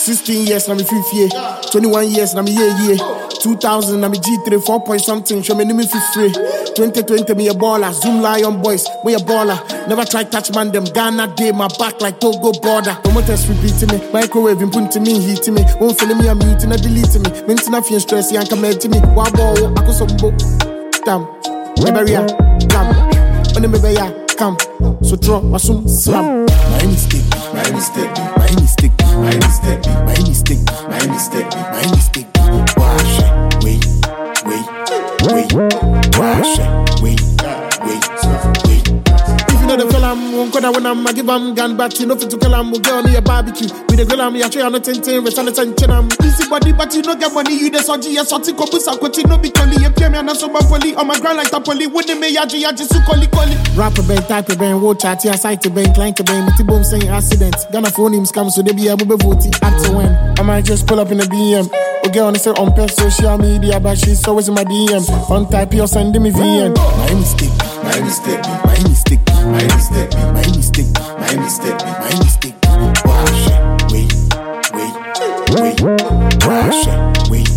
16 years, na me 5 year. 21 years, na me year. 2000, na me G3, 4 point something. Show me name me free. 2020, me a baller. Zoom Lion boys, we a baller. Never try touch man them. Ghana day, my back like Togo border. Promoters repeating me. Microwave putting me, heating me. Won't feel me, I'm muting, deleting me. Minting a few stress, you come to me. Wabo, I go some book. Damn, Eberia, damn. When the baby come, so draw my sum slam. My mistake, my mistake, my mistake, my mistake, my mistake, my mistake, my mistake. Wash, wait, wash, wait. If you know the fella, I'm one corner when I'm a give him gun back. You know fit to kill him, we'll go on your barbecue. With the grill, I'm here, I'm not tinting, we're trying to tension. I'm easy body, but you don't get money. You the soji, you're sorting, copus, I continue, be collie, you pay me, and I'm so poly. On my ground like Tapoli, wouldn't me, yaji, so collie. Rapper bang, type of bang, watch out, here, side to bang, clank to bang, with the boom saying accident. Gonna phone him scam, so they be able to vote it. Up to when I might just pull up in the BM. Okay, on the set on social media, but she's always in my DM. On type, you're sending me VN. My mistake, my mistake, my mistake, my mistake, my mistake, my mistake, my mistake. Wash, wait, wash, wait.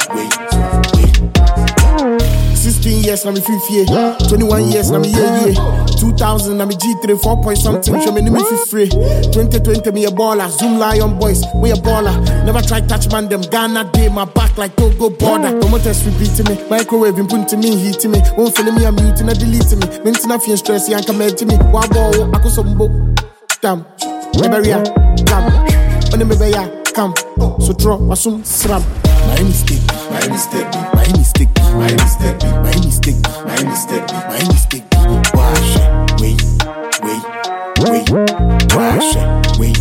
16 years, na me 5 year. 21 years, na me year. 2000, na me G3, 4 point something. Show me name me free. 2020, me a baller. Zoom Lion boys, we a baller. Never try touch man them. Ghana day, my back like Togo border. Promoters repeating me. Microwave putting me, heating me. Won't feel me, I'm muting, deleting me. Minting a few stress, you come to me. Wabo, I go some book. Damn, Eberia, damn. When the baby come, so draw my sum slam. My mistake, my mistake, my mistake, my mistake, my mistake, my mistake, my mistake. Wash, wait, wash, wait.